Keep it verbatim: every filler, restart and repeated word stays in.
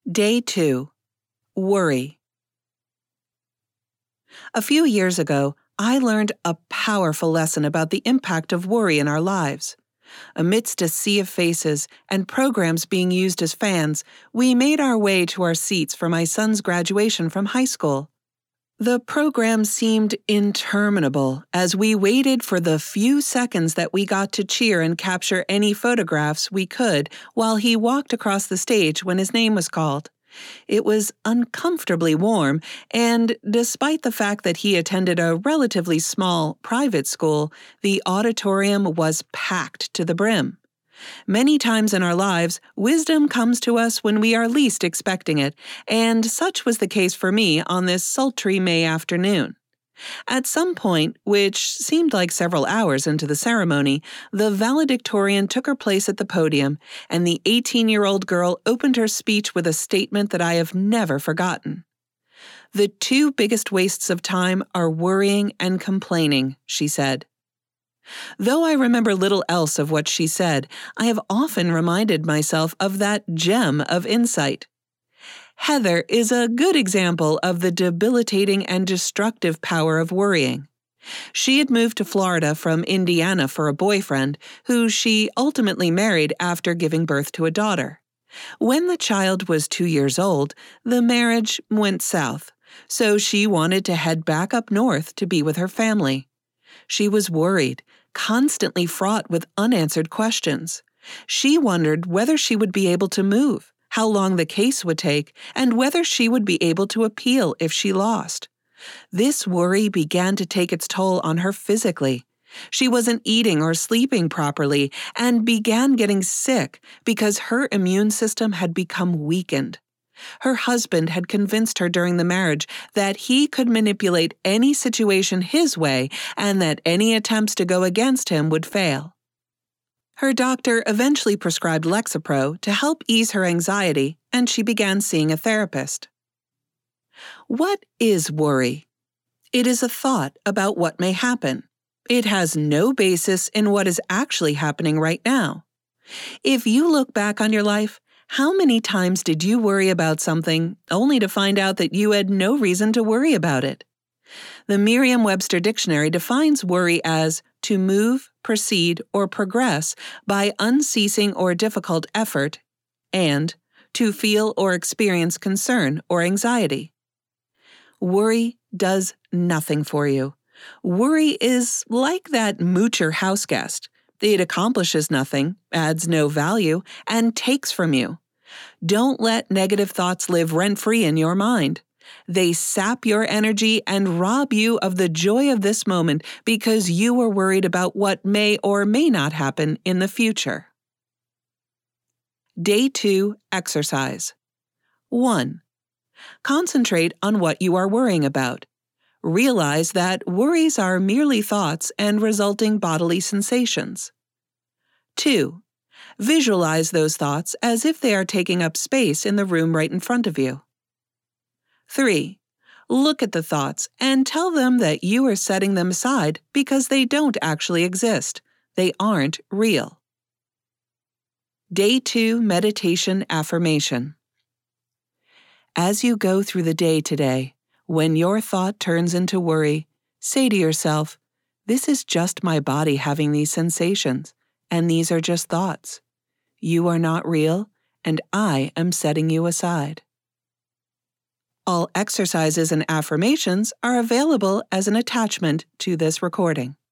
Day two. Worry. A few years ago, I learned a powerful lesson about the impact of worry in our lives. Amidst a sea of faces and programs being used as fans, we made our way to our seats for my son's graduation from high school. The program seemed interminable as we waited for the few seconds that we got to cheer and capture any photographs we could while he walked across the stage when his name was called. It was uncomfortably warm, and despite the fact that he attended a relatively small private school, the auditorium was packed to the brim. Many times in our lives, wisdom comes to us when we are least expecting it, and such was the case for me on this sultry May afternoon. At some point, which seemed like several hours into the ceremony, the valedictorian took her place at the podium, and the eighteen-year-old girl opened her speech with a statement that I have never forgotten. "The two biggest wastes of time are worrying and complaining," she said. Though I remember little else of what she said, I have often reminded myself of that gem of insight. Heather is a good example of the debilitating and destructive power of worrying. She had moved to Florida from Indiana for a boyfriend, who she ultimately married after giving birth to a daughter. When the child was two years old, the marriage went south, so she wanted to head back up north to be with her family. She was worried, constantly fraught with unanswered questions. She wondered whether she would be able to move, how long the case would take, and whether she would be able to appeal if she lost. This worry began to take its toll on her physically. She wasn't eating or sleeping properly and began getting sick because her immune system had become weakened. Her husband had convinced her during the marriage that he could manipulate any situation his way and that any attempts to go against him would fail. Her doctor eventually prescribed Lexapro to help ease her anxiety, and she began seeing a therapist. What is worry? It is a thought about what may happen. It has no basis in what is actually happening right now. If you look back on your life, how many times did you worry about something only to find out that you had no reason to worry about it? The Merriam-Webster Dictionary defines worry as to move, proceed, or progress by unceasing or difficult effort, and to feel or experience concern or anxiety. Worry does nothing for you. Worry is like that moocher house guest. It accomplishes nothing, adds no value, and takes from you. Don't let negative thoughts live rent-free in your mind. They sap your energy and rob you of the joy of this moment because you are worried about what may or may not happen in the future. Day two. Exercise. one. Concentrate on what you are worrying about. Realize that worries are merely thoughts and resulting bodily sensations. two. Visualize those thoughts as if they are taking up space in the room right in front of you. three. Look at the thoughts and tell them that you are setting them aside because they don't actually exist. They aren't real. Day two. Meditation Affirmation. As you go through the day today, when your thought turns into worry, say to yourself, "This is just my body having these sensations, and these are just thoughts. You are not real, and I am setting you aside." All exercises and affirmations are available as an attachment to this recording.